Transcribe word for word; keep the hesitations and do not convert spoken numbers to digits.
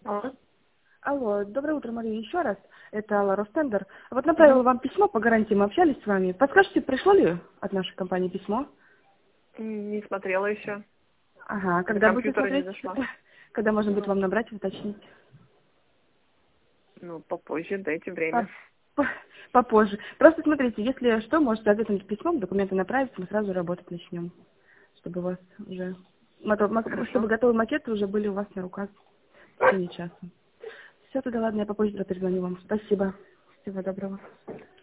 Алло. Алло, доброе утро, Мария, еще раз. Это Алла Ростендер. Вот направила вам письмо по гарантии, мы общались с вами. Подскажите, пришло ли от нашей компании письмо? М, Не смотрела еще. Ага, До когда будете компьютера не смотреть? зашла. Когда можно будет Ну, вам набрать и уточнить? ну, попозже, дайте время. По- по- Попозже. Просто смотрите, если что, можете ответить письмом, документы направить, мы сразу работать начнем. Чтобы у вас уже... мото- ма- Хорошо. Чтобы готовые макеты уже были у вас на руках в течение часа. Все, тогда ладно, я попозже перезвоню вам. Спасибо. Всего доброго.